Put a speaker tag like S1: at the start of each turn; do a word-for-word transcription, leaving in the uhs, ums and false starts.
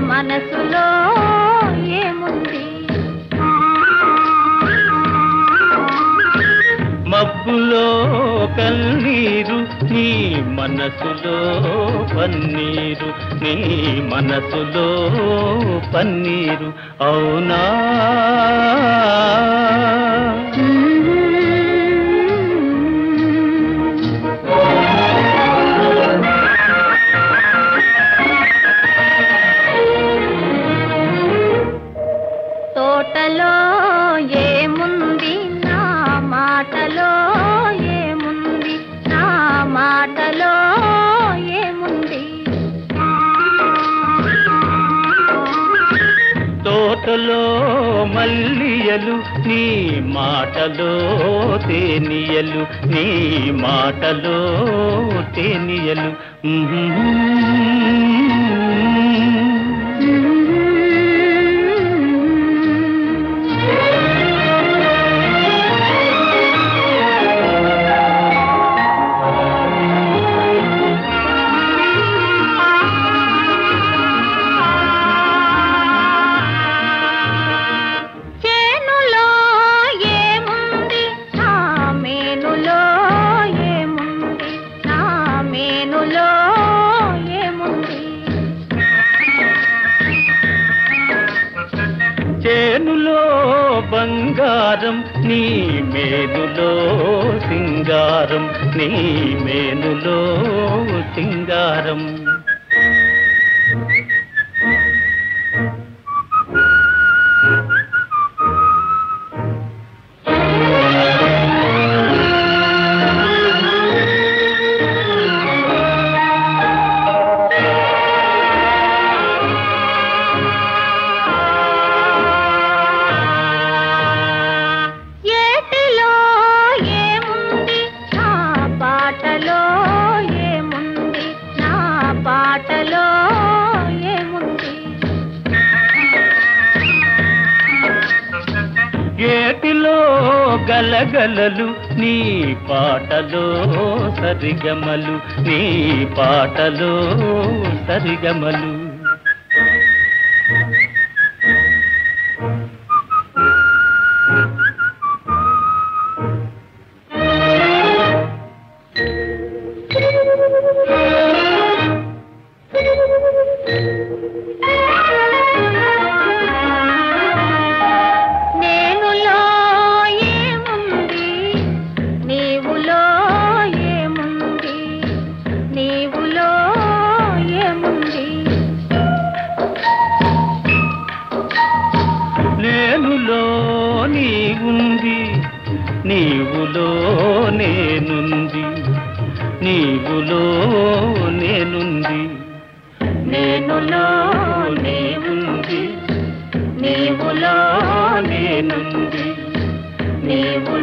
S1: మనసులో ఏముంది?
S2: మబ్బులో కన్నీరు నీ మనసులో పన్నీరు, నీ మనసులో పన్నీరు అవునా?
S1: తోటలో ఏముంది నా మాటలో ఏముంది, నా మాటలో ఏముంది?
S2: తోటలో మల్లియలు నీ మాటలో తేనియలు, నీ మాటలో తేనియలు. చేనులో బంగారం నీ మేనులో సింగారం, నీ మేనులో సింగారం.
S1: పాటలో ఏముంది?
S2: ఏటిలో గలగలలు నీ పాటలో సరిగమలు, నీ పాటలో సరిగమలు.
S1: నేనులో ఏముంది, నీవులో ఏముంది, నీవులో ఏముంది?
S2: నేనులో నీవుంది, నీవులో నేనుంది, నీవులో నేనుంది.
S1: నేనులో నీవుంది, నీవులో నేనుంది, నీవు